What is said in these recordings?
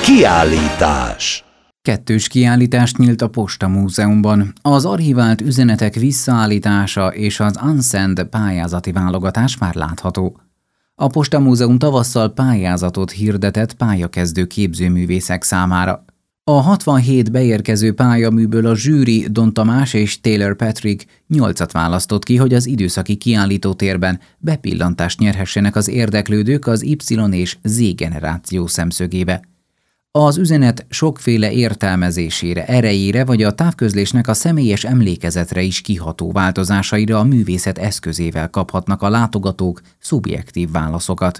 Kiállítás. Kettős kiállítást nyílt a Posta Múzeumban. Az archivált üzenetek visszaállítása és az Unsend pályázati válogatás már látható. A Posta Múzeum tavasszal pályázatot hirdetett pályakezdő képzőművészek számára. A 67 beérkező pályaműből a zsűri Don Tamás és Taylor Patrick 8-at választott ki, hogy az időszaki kiállítótérben bepillantást nyerhessenek az érdeklődők az Y és Z generáció szemszögébe. Az üzenet sokféle értelmezésére, erejére vagy a távközlésnek a személyes emlékezetre is kiható változásaira a művészet eszközével kaphatnak a látogatók szubjektív válaszokat.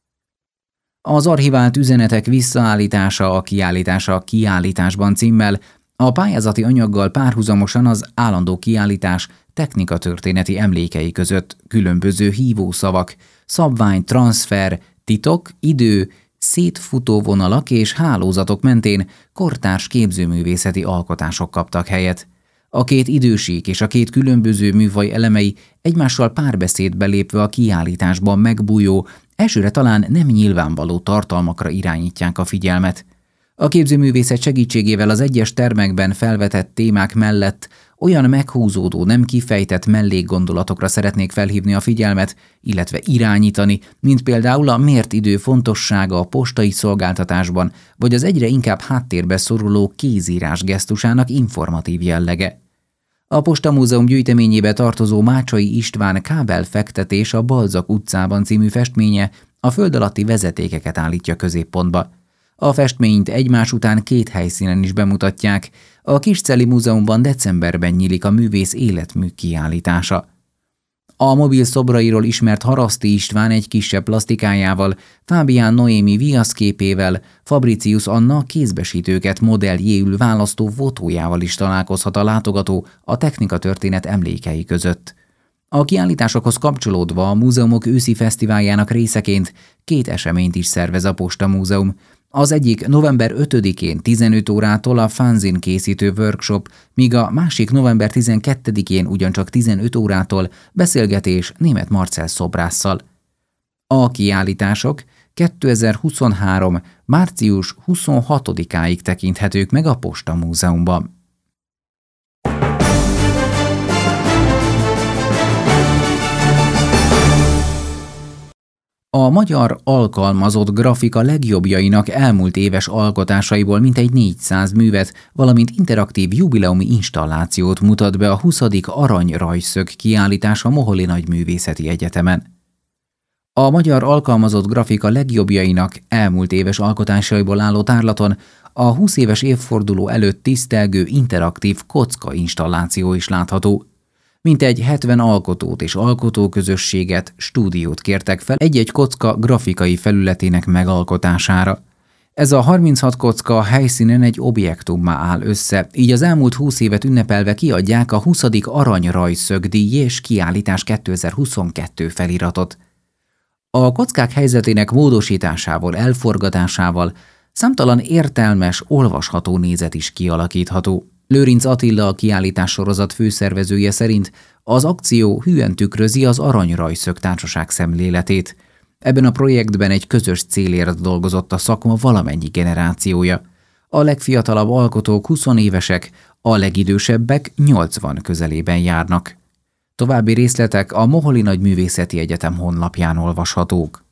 Az archivált üzenetek visszaállítása a kiállításban címmel a pályázati anyaggal párhuzamosan az állandó kiállítás technikatörténeti emlékei között különböző hívószavak, szabvány, transfer, titok, idő, szétfutó vonalak és hálózatok mentén kortárs képzőművészeti alkotások kaptak helyet. A két idősík és a két különböző műfaj elemei egymással párbeszédbe lépve a kiállításban megbújó, elsőre talán nem nyilvánvaló tartalmakra irányítják a figyelmet. A képzőművészet segítségével az egyes termekben felvetett témák mellett olyan meghúzódó, nem kifejtett mellékgondolatokra szeretnék felhívni a figyelmet, illetve irányítani, mint például a mért idő fontossága a postai szolgáltatásban, vagy az egyre inkább háttérbe szoruló kézírás gesztusának informatív jellege. A Posta Múzeum gyűjteményébe tartozó Mácsai István Kábelfektetés a Balzak utcában című festménye a föld alatti vezetékeket állítja középpontba. A festményt egymás után két helyszínen is bemutatják. A Kisceli Múzeumban decemberben nyílik a művész életmű kiállítása. A mobil szobrairól ismert Haraszti István egy kisebb plastikájával, Fábián Noémi viaszképével, Fabricius Anna kézbesítőket modelljéül választó fotójával is találkozhat a látogató a technikatörténet emlékei között. A kiállításokhoz kapcsolódva a múzeumok őszi fesztiváljának részeként két eseményt is szervez a Posta Múzeum. Az egyik november 5-én 15 órától a fanzine készítő workshop, míg a másik november 12-én ugyancsak 15 órától beszélgetés Németh Marcell szobrásszal. A kiállítások 2023. március 26-áig tekinthetők meg a Posta Múzeumban. A magyar alkalmazott grafika legjobbjainak elmúlt éves alkotásaiból mintegy 400 művet, valamint interaktív jubileumi installációt mutat be a 20. Aranyrajszög kiállítás a Moholi Nagyművészeti Egyetemen. A magyar alkalmazott grafika legjobbjainak elmúlt éves alkotásaiból álló tárlaton a 20 éves évforduló előtt tisztelgő interaktív kocka installáció is látható. Mintegy 70 alkotót és alkotóközösséget, stúdiót kértek fel egy-egy kocka grafikai felületének megalkotására. Ez a 36 kocka helyszínen egy objektummá áll össze, így az elmúlt 20 évet ünnepelve kiadják a 20. Aranyrajszög-díj és kiállítás 2022 feliratot. A kockák helyzetének módosításával, elforgatásával számtalan értelmes, olvasható nézet is kialakítható. Lőrinc Attila, a kiállítás sorozat főszervezője szerint az akció hűen tükrözi az Aranyrajszög társaság szemléletét. Ebben a projektben egy közös célért dolgozott a szakma valamennyi generációja. A legfiatalabb alkotók 20 évesek, a legidősebbek 80 közelében járnak. További részletek a Moholi Nagyművészeti Egyetem honlapján olvashatók.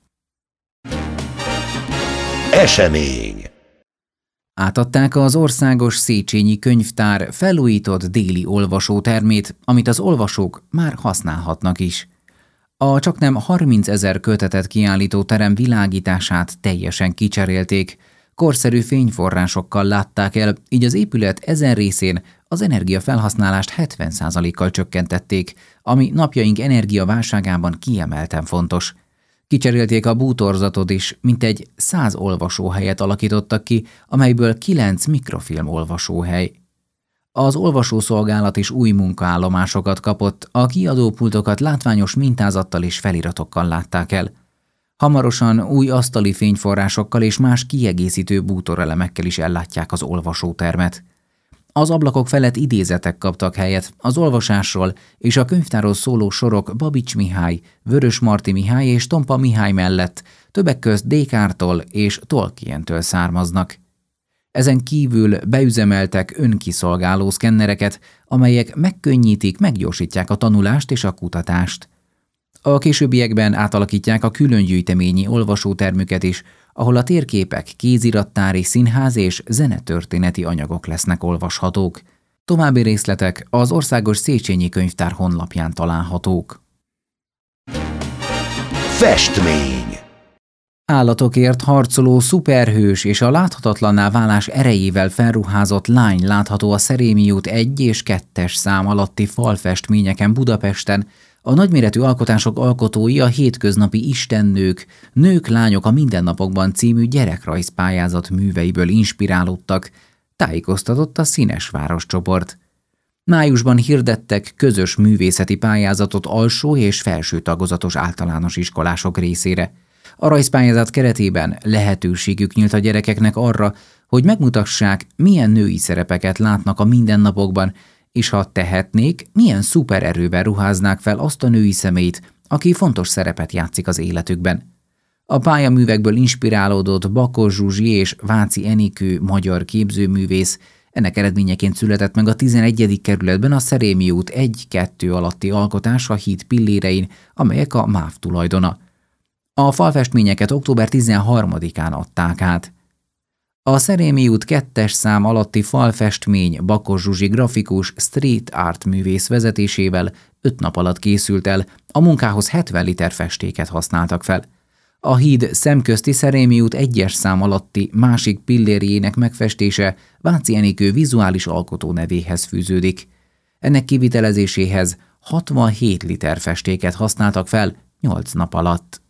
Esemény. Átadták az Országos Széchenyi Könyvtár felújított déli olvasótermét, amit az olvasók már használhatnak is. A csaknem 30 000 kötetet kiállító terem világítását teljesen kicserélték, korszerű fényforrásokkal látták el, így az épület ezen részén az energiafelhasználást 70%-kal csökkentették, ami napjaink energiaválságában kiemelten fontos. Kicserélték a bútorzatot is, mintegy 100 olvasóhelyet alakítottak ki, amelyből 9 mikrofilm olvasóhely. Az olvasószolgálat is új munkaállomásokat kapott, a kiadópultokat látványos mintázattal és feliratokkal látták el. Hamarosan új asztali fényforrásokkal és más kiegészítő bútorelemekkel is ellátják az olvasótermet. Az ablakok felett idézetek kaptak helyet, az olvasásról és a könyvtárról szóló sorok Babics Mihály, Vörösmarty Mihály és Tompa Mihály mellett többek közt Descartes-tól és Tolkien-től származnak. Ezen kívül beüzemeltek önkiszolgáló szkennereket, amelyek megkönnyítik, meggyorsítják a tanulást és a kutatást. A későbbiekben átalakítják a különgyűjteményi olvasótermüket is, ahol a térképek, kézirattári, színház és zenetörténeti anyagok lesznek olvashatók. További részletek az Országos Széchenyi Könyvtár honlapján találhatók. Festmény. Állatokért harcoló szuperhős és a láthatatlanná válás erejével felruházott lány látható a Szerémi út 1 és 2-es szám alatti falfestményeken Budapesten. A nagyméretű alkotások alkotói a hétköznapi istennők, Nők, lányok a mindennapokban című gyerekrajzpályázat műveiből inspirálódtak, tájékoztatott a Színes Város csoport. Májusban hirdettek közös művészeti pályázatot alsó és felső tagozatos általános iskolások részére. A rajzpályázat keretében lehetőségük nyílt a gyerekeknek arra, hogy megmutassák, milyen női szerepeket látnak a mindennapokban, és ha tehetnék, milyen szupererővel ruháznák fel azt a női személyt, aki fontos szerepet játszik az életükben. A pályaművekből inspirálódott Bakos Zsuzsi és Váci Enikő magyar képzőművész, ennek eredményeként született meg a 11. kerületben a Szerémi út 1-2 alatti alkotás a híd pillérein, amelyek a MÁV tulajdona. A falfestményeket október 13-án adták át. A Szerémi út 2-es szám alatti falfestmény Bakos Zsuzsi grafikus street art művész vezetésével 5 nap alatt készült el, a munkához 70 liter festéket használtak fel. A híd szemközti Szerémi út 1-es szám alatti másik pillérjének megfestése Váci Enikő vizuális alkotó nevéhez fűződik. Ennek kivitelezéséhez 67 liter festéket használtak fel 8 nap alatt.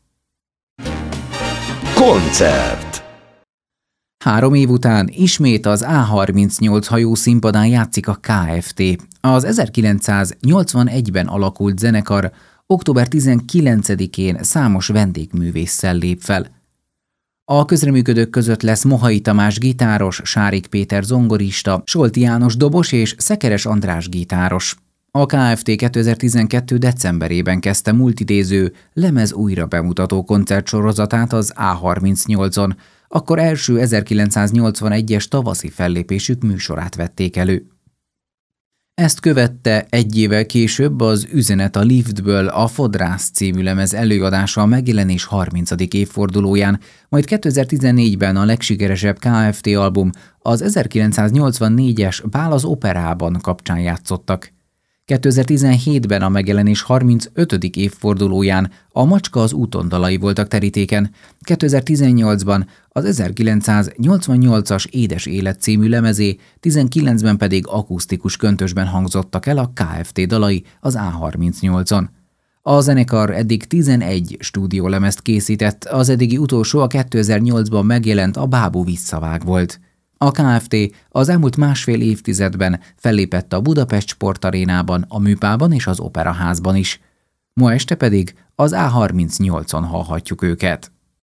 Koncert. 3 év után ismét az A38 hajó színpadán játszik a Kft. Az 1981-ben alakult zenekar október 19-én számos vendégművésszel lép fel. A közreműködők között lesz Mohai Tamás gitáros, Sárik Péter zongorista, Solti János dobos és Szekeres András gitáros. A Kft. 2012. decemberében kezdte multidéző lemez újra bemutató koncertsorozatát az A38-on, akkor első 1981-es tavaszi fellépésük műsorát vették elő. Ezt követte egy évvel később az Üzenet a liftből a Fodrász című lemez előadása a megjelenés 30. évfordulóján, majd 2014-ben a legsikeresebb Kft. Album, az 1984-es Bál az operában kapcsán játszottak. 2017-ben a megjelenés 35. évfordulóján a Macska az úton dalai voltak terítéken, 2018-ban az 1988-as Édes élet című lemezé, 19-ben pedig akusztikus köntösben hangzottak el a Kft. Dalai az A38-on. A zenekar eddig 11 stúdiólemezt készített, az eddigi utolsó a 2008-ban megjelent A bábú visszavág volt. A Kft. Az elmúlt másfél évtizedben fellépett a Budapest Sportarénában, a Műpában és az Operaházban is. Ma este pedig az A38-on hallhatjuk őket.